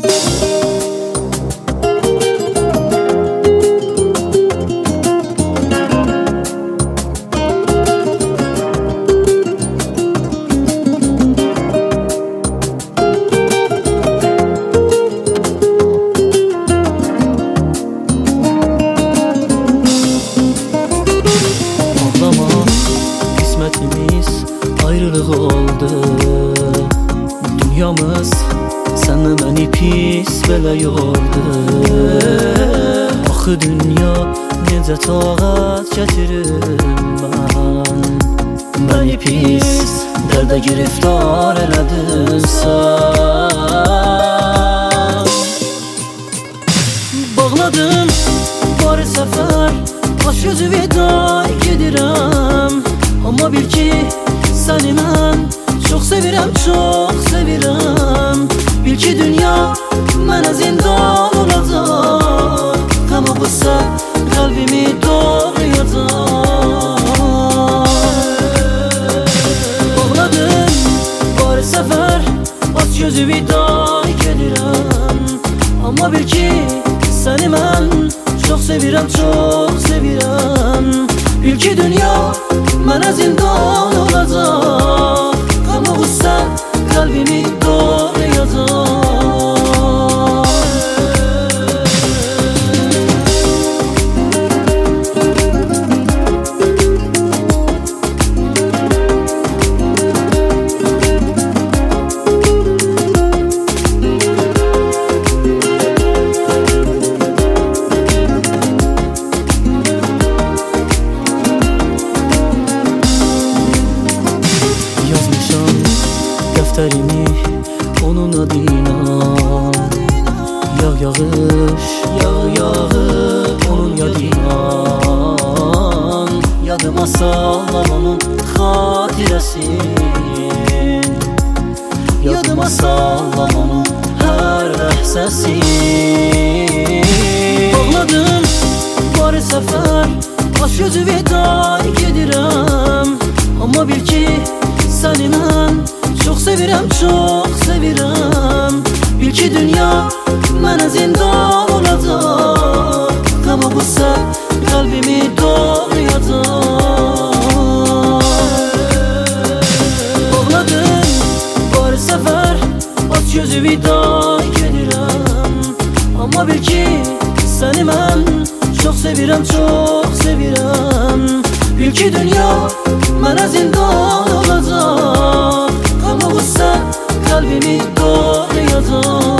Ayrılıq oldu dünyamız, sənlə məni pis belə yordu. Axı dünya necə taqat gətirim mən, məni pis dərdə giriftar elədin sən. Bağladın bari səfər, aç gözü vida gedirəm. Amma bil ki səni mən çox sevirəm, çox sevirəm. Bil ki dünya mənə zindan olacaq, amma bu sən qəlbimi doğrayacaq. Bağladın bari səfər, aç gözü vida gedirəm. Amma bil ki səni mən çox sevirəm, çox sevirəm. Bil ki dünya mənə zindan olacaq, amma bu sən qəlbimi doğrayacaq. Dəftərimi onun adına, yağ yağış, yağ yağır onun yadına. Yadıma salam onun xatirəsin, yadıma salam onun hər ləhzəsin. Bağladım bari səfər, aç gözü vida gedirəm. Amma bil ki səni mən çox sevirəm, çox sevirəm. Bil ki dünya mənə zindan olacaq, amma bu sən qəlbimi doğrayacaq. Bağladın bari səfər, aç gözü vida gedirəm. Amma bil ki səni mən çox sevirəm, çox sevirəm. Bil ki dünya mənə zindan olacaq, amma bu sən qəlbimi doğrayacaq.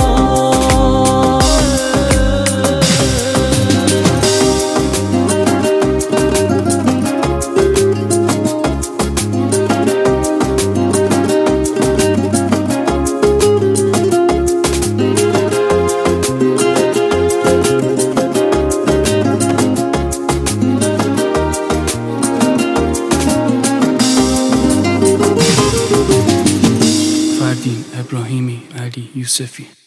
ابراهیمی علی یوسفی